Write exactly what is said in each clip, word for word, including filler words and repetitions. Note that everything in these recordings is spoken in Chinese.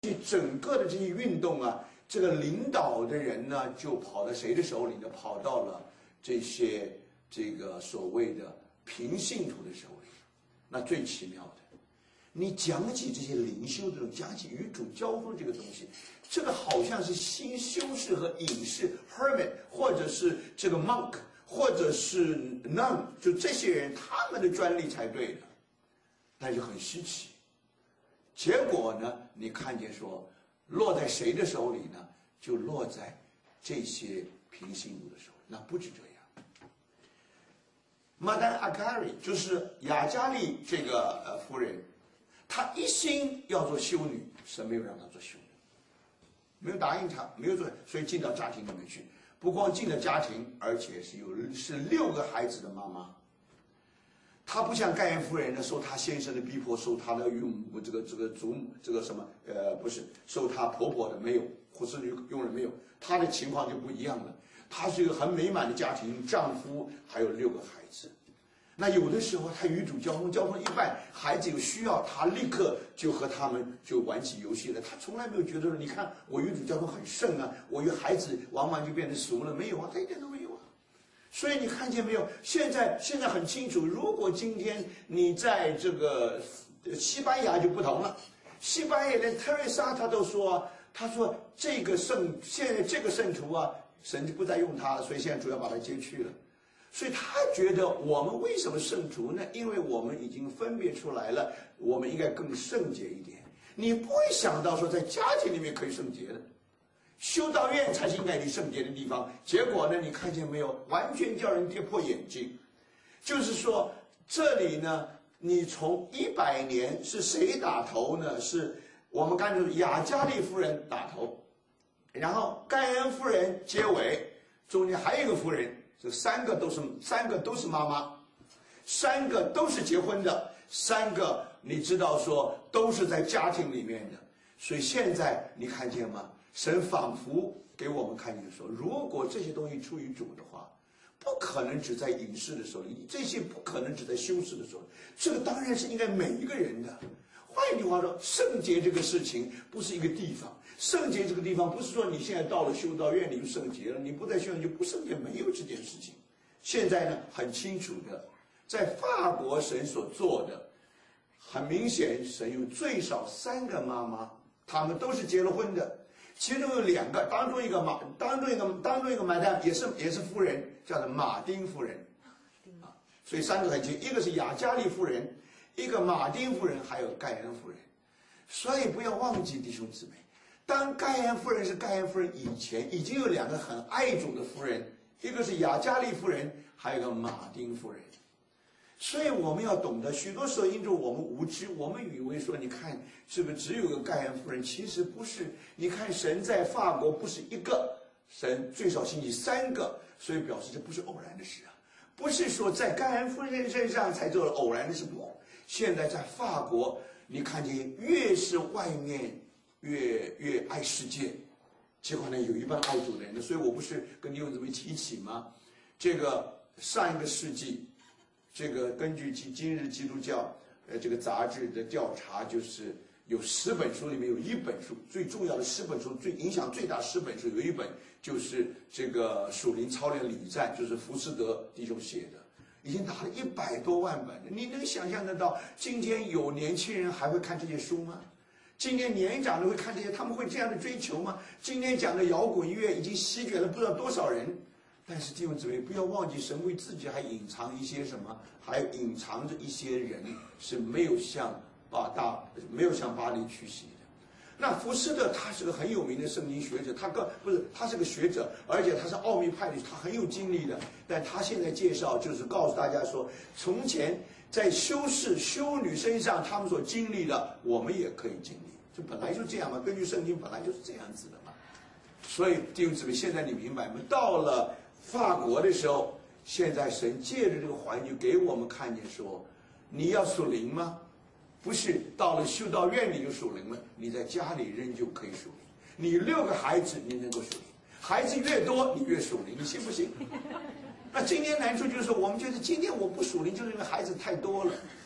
整个的这些运动啊，这个领导的人呢，就跑到谁的手里呢？跑到了这些这个所谓的平信徒的手里。那最奇妙的，你讲起这些灵修这种，讲起与主交锋这个东西，这个好像是新修士和隐士 hermit， 或者是这个 monk， 或者是 nun， 就这些人他们的专利才对的，但是很稀奇。结果呢，你看见说落在谁的手里呢？就落在这些平信徒的手里。那不止这样，马丹阿卡里就是雅加利这个呃夫人，她一心要做修女，神没有让她做修女，没有答应她，没有做，所以进到家庭里面去。不光进了家庭，而且是有是六个孩子的妈妈。她不像盖恩夫人呢，受她先生的逼迫，受她的用这个这个祖母这个什么呃不是受她婆婆的没有，或是佣人没有，她的情况就不一样了。她是一个很美满的家庭，丈夫还有六个孩子。那有的时候她与主交锋，交锋一半，孩子有需要，她立刻就和他们就玩起游戏了。她从来没有觉得说，你看我与主交锋很盛啊，我与孩子往往就变得熟了，没有啊，她一点都没有啊。所以你看见没有？现在现在很清楚，如果今天你在这个西班牙就不同了，西班牙连特蕾莎他都说，他说这个圣现在这个圣徒啊，神就不再用他了，所以现在主要把他接去了。所以他觉得我们为什么圣徒呢？因为我们已经分别出来了，我们应该更圣洁一点。你不会想到说在家庭里面可以圣洁的。修道院才是应该你圣洁的地方，结果呢？你看见没有？完全叫人跌破眼镜。就是说，这里呢，你从一百年是谁打头呢？是我们刚才说雅加利夫人打头，然后盖恩夫人结尾，中间还有一个夫人，这三个都是三个都是妈妈，三个都是结婚的，三个你知道说都是在家庭里面的。所以现在你看见吗？神仿佛给我们看见说，如果这些东西出于主的话，不可能只在隐士的手里，这些不可能只在修士的手里，这个当然是应该每一个人的。换一句话说，圣洁这个事情不是一个地方，圣洁这个地方不是说你现在到了修道院里就圣洁了，你不在修道院就不圣洁，没有这件事情。现在呢，很清楚的，在法国神所做的，很明显，神有最少三个妈妈，她们都是结了婚的。其中有两个，当中一个马，当中一个当中一个马丹也是也是夫人，叫做马丁夫人，啊，所以三个很清，一个是雅加利夫人，一个马丁夫人，还有盖恩夫人。所以不要忘记弟兄姊妹，当盖恩夫人是盖恩夫人以前，已经有两个很爱主的夫人，一个是雅加利夫人，还有一个马丁夫人。所以我们要懂得，许多时候因着我们无知，我们以为说，你看是不是只有个盖恩夫人？其实不是。你看神在法国不是一个，神最少兴起三个，所以表示这不是偶然的事啊，不是说在盖恩夫人身上才做了偶然的事。不，现在在法国，你看见越是外面越越爱世界，结果呢有一半爱主的人，所以我不是跟弟兄姊妹提起吗？这个上一个世纪。这个根据今今日基督教呃这个杂志的调查，就是有十本书里面有一本书，最重要的十本书，最影响最大十本书有一本就是这个属灵操练礼赞，就是福斯德弟兄写的，已经打了一百多万本了。你能想象得到今天有年轻人还会看这些书吗？今天年长的会看这些，他们会这样的追求吗？今天讲的摇滚乐已经席卷了不知道多少人。但是弟兄姊妹，不要忘记，神为自己还隐藏一些什么？还隐藏着一些人是没有向巴大没有向巴黎屈膝的。那福斯特他是个很有名的圣经学者，他个不是他是个学者，而且他是奥秘派的，他很有经历的。但他现在介绍就是告诉大家说，从前在修士修女身上他们所经历的，我们也可以经历。就本来就这样嘛，根据圣经本来就是这样子的嘛。所以弟兄姊妹，现在你明白吗？到了法国的时候，现在神借着这个环境给我们看见说，你要属灵吗？不是到了修道院里就属灵了，你在家里仍旧可以属灵。你六个孩子你能够属灵，孩子越多你越属灵，你信不信？那今天难处就是说，我们觉得今天我不属灵，就是因为孩子太多了。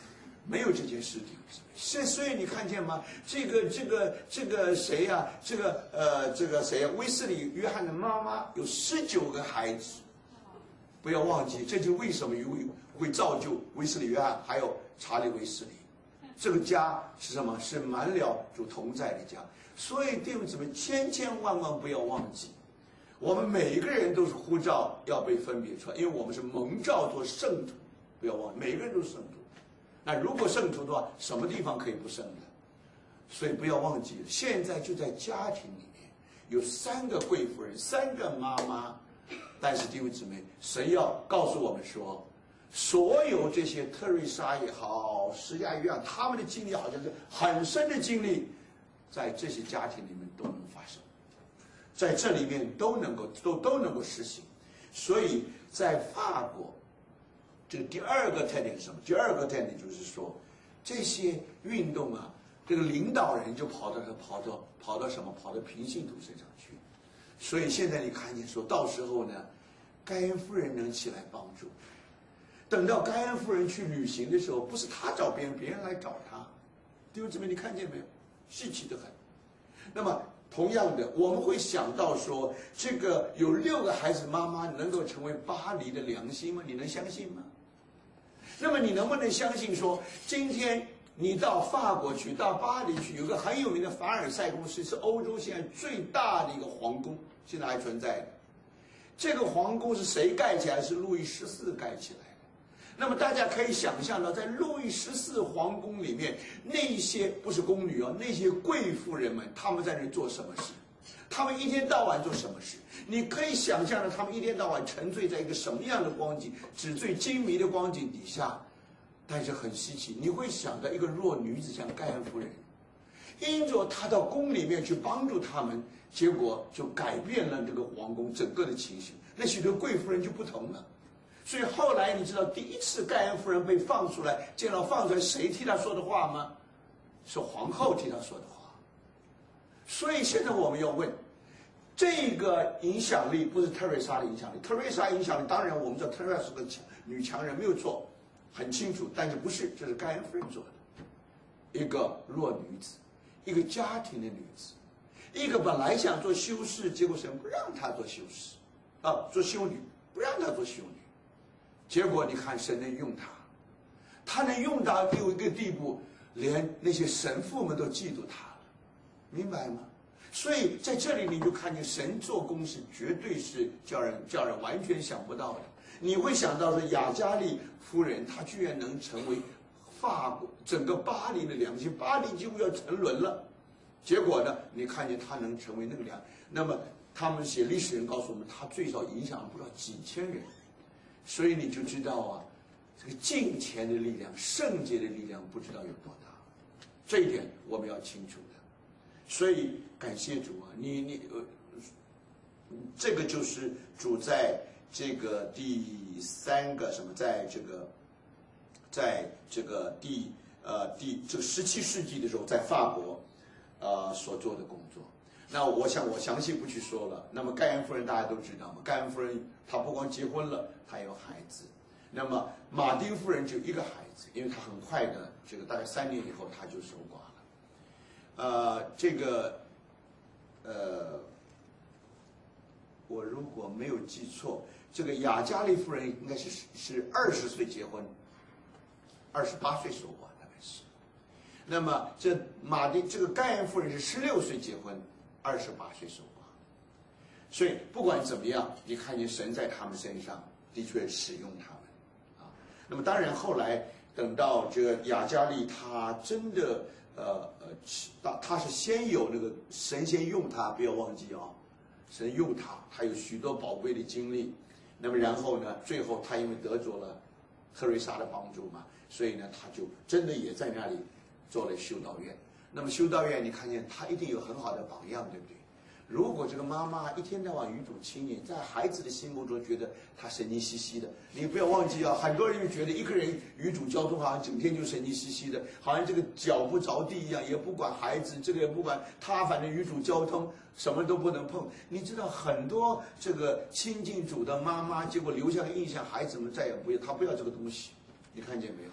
没有这件事情。是，所以你看见吗？这个这个这个谁呀、啊？这个呃，这个谁呀、啊？威斯理约翰的妈妈有十九个孩子，不要忘记，这就为什么会会造就威斯理约翰还有查理威斯理。这个家是什么？是满了主同在的家。所以弟兄姊妹，千千万万不要忘记，我们每一个人都是呼召要被分别出来，因为我们是蒙召做圣徒。不要忘记，每个人都是圣徒。那如果圣徒的话，什么地方可以不圣的？所以不要忘记，现在就在家庭里面有三个贵妇人，三个妈妈。但是弟兄姊妹，神要告诉我们说，所有这些特瑞莎也好，施亚约翰他们的经历，好像是很深的经历，在这些家庭里面都能发生，在这里面都能够都都能够实行。所以在法国，这个第二个特点是什么？第二个特点就是说，这些运动啊，这个领导人就跑到跑到跑到什么？跑到平信徒身上去。所以现在你看见说，到时候呢，盖恩夫人能起来帮助。等到盖恩夫人去旅行的时候，不是她找别人，别人来找她。弟兄姊妹，你看见没有？稀奇得很。那么同样的，我们会想到说，这个有六个孩子妈妈能够成为巴黎的良心吗？你能相信吗？那么你能不能相信说，今天你到法国去，到巴黎去，有个很有名的凡尔赛宫，是是欧洲现在最大的一个皇宫，现在还存在的。这个皇宫是谁盖起来？是路易十四盖起来的。那么大家可以想象到，在路易十四皇宫里面，那些不是宫女哦，那些贵妇人们，他们在那做什么事？他们一天到晚做什么事？你可以想象到他们一天到晚沉醉在一个什么样的光景，纸醉金迷的光景底下。但是很稀奇，你会想到一个弱女子像盖恩夫人，因着她到宫里面去帮助他们，结果就改变了这个皇宫整个的情形。那许多贵妇人就不同了。所以后来你知道第一次盖恩夫人被放出来，见到放出来，谁替她说的话吗？是皇后替她说的话。所以现在我们要问，这个影响力不是特蕾莎的影响力。特蕾莎影响力，当然我们知道特蕾莎是个强女强人，没有错，很清楚。但是不是，这是盖恩夫人做的。一个弱女子，一个家庭的女子，一个本来想做修士，结果神不让她做修士，啊，做修女，不让她做修女。结果你看神能用她，她能用到有一个地步，连那些神父们都嫉妒她了，明白吗？所以在这里你就看见神做工是绝对是叫人叫人完全想不到的。你会想到说雅加利夫人，她居然能成为法国整个巴黎的良心，巴黎几乎要沉沦了。结果呢，你看见她能成为那个良，那么他们写历史人告诉我们，她最少影响不到几千人。所以你就知道啊，这个敬虔的力量、圣洁的力量不知道有多大，这一点我们要清楚的。所以感谢主啊，你你呃，这个就是主在这个第三个什么，在这个，在这个第呃第这个十七世纪的时候，在法国呃所做的工作。那我想我详细不去说了。那么盖恩夫人大家都知道嘛，盖恩夫人她不光结婚了，她有孩子。那么马丁夫人只有一个孩子，因为她很快的，这个大概三年以后她就守寡了。呃，这个呃，我如果没有记错，这个雅加利夫人应该是是二十岁结婚，二十八岁守寡大概是。那么这马丁这个盖恩夫人是十六岁结婚，二十八岁守寡。所以不管怎么样，你看见神在他们身上的确使用他们啊。那么当然后来等到这个雅加利他真的呃呃，他他是先有那个神先用他，不要忘记啊，神用他，他有许多宝贵的经历。那么然后呢，最后他因为得着了特蕾莎的帮助嘛，所以呢他就真的也在那里做了修道院。那么修道院你看见他一定有很好的榜样，对不对？如果这个妈妈一天到晚与主亲近，在孩子的心目中觉得她神经兮兮的，你不要忘记啊，很多人就觉得一个人与主交通好像整天就神经兮兮的，好像这个脚不着地一样，也不管孩子，这个也不管他，反正与主交通什么都不能碰。你知道很多这个亲近主的妈妈，结果留下的印象，孩子们再也不要，他不要这个东西，你看见没有？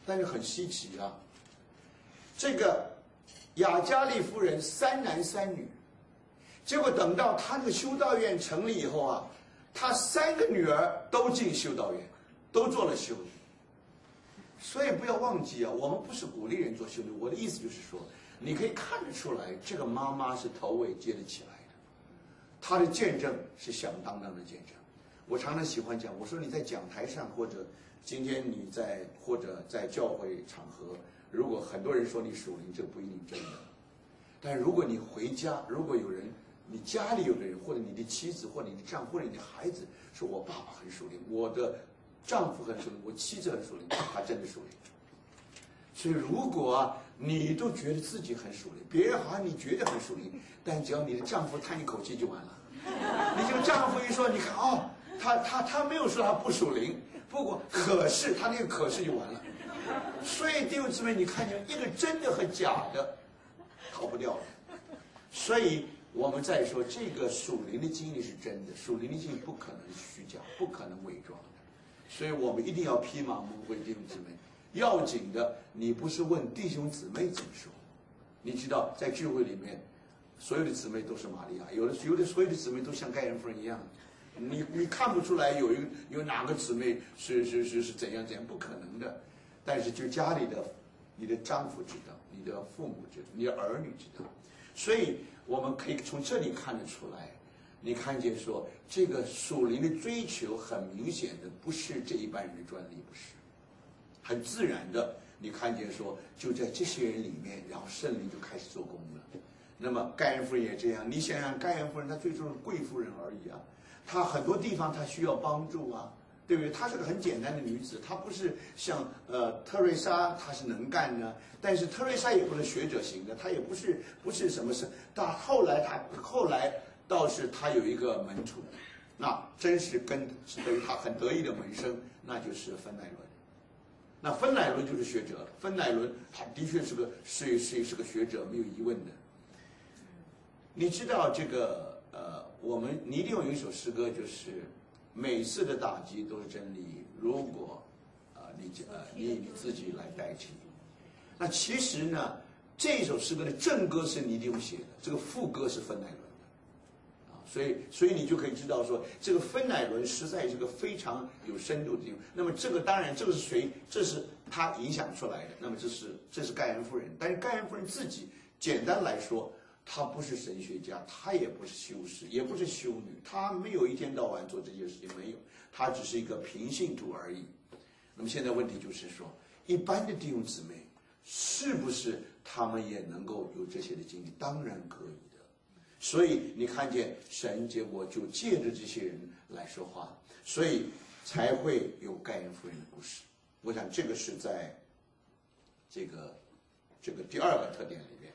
但是很稀奇啊，这个雅加利夫人三男三女，结果等到她这个修道院成立以后啊，她三个女儿都进修道院，都做了修女。所以不要忘记啊，我们不是鼓励人做修女，我的意思就是说，你可以看得出来，这个妈妈是头尾接得起来的，她的见证是响当当的见证。我常常喜欢讲，我说你在讲台上，或者今天你在或者在教会场合，如果很多人说你属灵，这不一定真的。但如果你回家，如果有人，你家里有的人，或者你的妻子，或者你的丈夫，或者你的孩子，说我爸爸很属灵，我的丈夫很属灵，我妻子很属灵，他真的属灵。所以如果啊，你都觉得自己很属灵，别人好像你觉得很属灵，但只要你的丈夫叹一口气就完了。你这个丈夫一说，你看哦，他他他没有说他不属灵，不过可是他那个可是就完了。所以弟兄姊妹，你看见一个真的和假的，逃不掉了。所以我们再说，这个属灵的经历是真的，属灵的经历不可能虚假，不可能伪装的。所以我们一定要披麻蒙灰，弟兄姊妹。要紧的，你不是问弟兄姊妹怎么说，你知道，在聚会里面，所有的姊妹都是玛利亚，有的有的所有的姊妹都像盖人夫人一样，你你看不出来有一有哪个姊妹是是是是怎样怎样，不可能的。但是就家里的，你的丈夫知道，你的父母知道，你的儿女知道，所以我们可以从这里看得出来，你看见说这个属灵的追求，很明显的不是这一般人的专利，不是，很自然的，你看见说就在这些人里面，然后圣灵就开始做工了。那么盖恩夫人也这样，你想想，盖恩夫人她最终是贵夫人而已啊，她很多地方她需要帮助啊。对不对？她是个很简单的女子，她不是像呃特瑞莎，她是能干的，但是特瑞莎也不是学者型的，她也不是不是什么事。但后来她后来倒是她有一个门徒，那真是跟是对于她很得意的门生，那就是芬乃伦。那芬乃伦就是学者了，芬乃伦他的确是个是是是个学者，没有疑问的。你知道这个呃，我们你一定有一首诗歌，就是。每次的打击都是真理，如果啊、呃、你呃你以你自己来代替，那其实呢，这首诗歌的正歌是尼迪姆写的，这个副歌是芬乃伦的，啊，所以所以你就可以知道说，这个芬乃伦实在是个非常有深度的地方。那么这个当然这个是谁？这是他影响出来的。那么这是这是盖恩夫人，但是盖恩夫人自己简单来说。她不是神学家，她也不是修士，也不是修女，她没有一天到晚做这些事情，没有，她只是一个平信徒而已。那么现在问题就是说，一般的弟兄姊妹，是不是他们也能够有这些的经历？当然可以的。所以你看见神，结果就借着这些人来说话，所以才会有盖恩夫人的故事。我想这个是在这个这个第二个特点里面。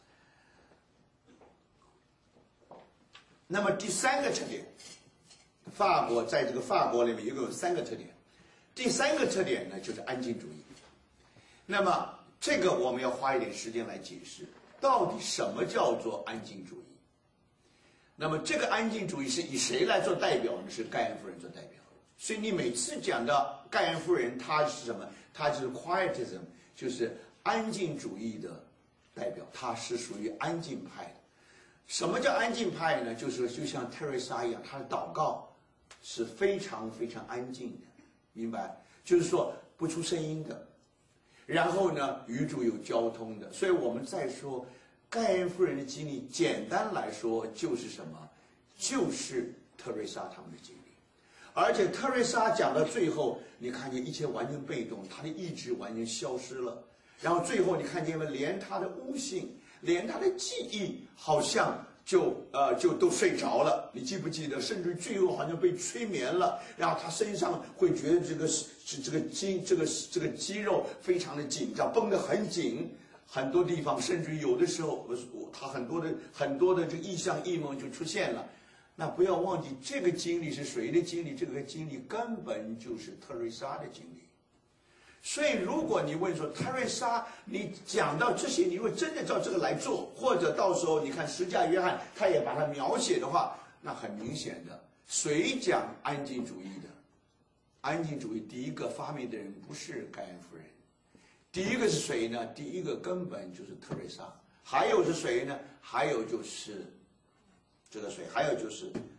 那么第三个特点，法国在这个法国里面一共有三个特点。第三个特点呢，就是安静主义。那么这个我们要花一点时间来解释，到底什么叫做安静主义？那么这个安静主义是以谁来做代表呢？是盖恩夫人做代表。所以你每次讲到盖恩夫人，她是什么？她就是 quietism， 就是安静主义的代表，她是属于安静派的。什么叫安静派呢？就是就像特瑞莎一样，她的祷告是非常非常安静的，明白？就是说不出声音的，然后呢与主有交通的。所以我们再说盖恩夫人的经历，简单来说就是什么？就是特瑞莎他们的经历。而且特瑞莎讲到最后，你看见一切完全被动，她的意志完全消失了。然后最后你看见了，连她的悟性。连他的记忆好像就呃就都睡着了，你记不记得？甚至最后好像被催眠了，然后他身上会觉得这个这这个肌这个这个肌肉非常的紧张，绷得很紧，很多地方甚至有的时候他很多的很多的这个异象异梦就出现了。那不要忘记，这个经历是谁的经历？这个经历根本就是特瑞莎的经历。所以，如果你问说特瑞莎，你讲到这些，你如果真的照这个来做，或者到时候你看十架约翰，他也把它描写的话，那很明显的，谁讲安静主义的？安静主义第一个发明的人不是盖恩夫人， 第一个是谁呢？第一个根本就是特蕾莎，还有是谁呢？还有就是这个谁？还有就是